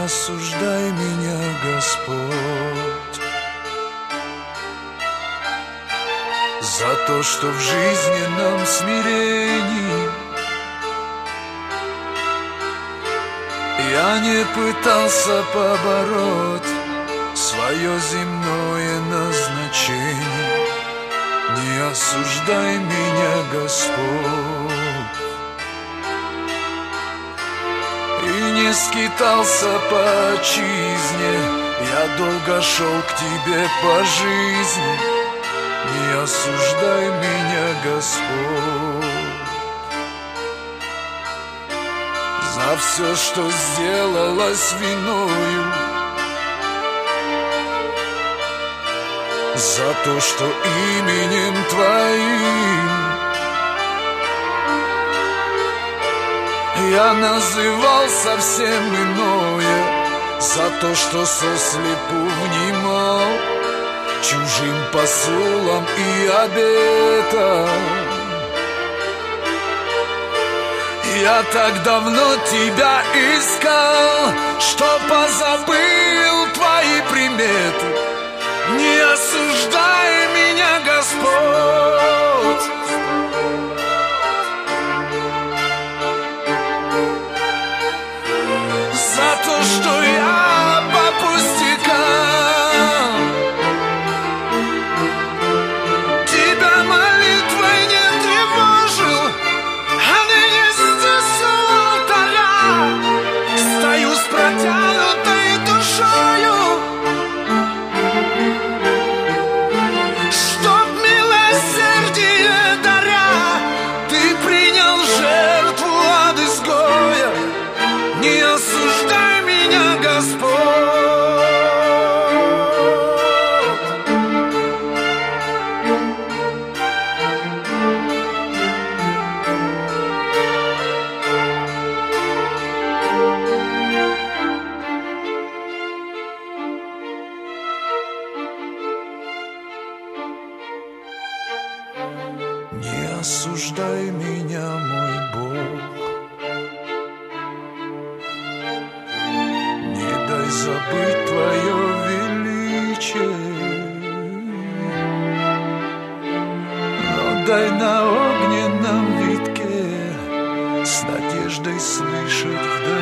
осуждай меня, Господь, за то, что в жизненном смирении я не пытался побороть свое земное назначение. Не осуждай меня, Господь, и не скитался по отчизне, я долго шел к тебе по жизни. Не осуждай меня, Господь, за все, что сделалось виною, за то, что именем Твоим я называл совсем иное, за то, что сослепу внимал чужим посулам и обетам. Я так давно Тебя искал, что позабыл Твои приметы. Не осуждай меня, Господь, за то, что я по пустякам Тебя молитвой не тревожил, а ныне здесь у алтаря стою с протянутой душою, чтоб милосердие даря, Ты принял жертву от изгоя. Не осуждай меня, Господь, не осуждай меня, мой Бог, не дай забыть Твое величие, но дай на огненном витке с надеждой слышать вдали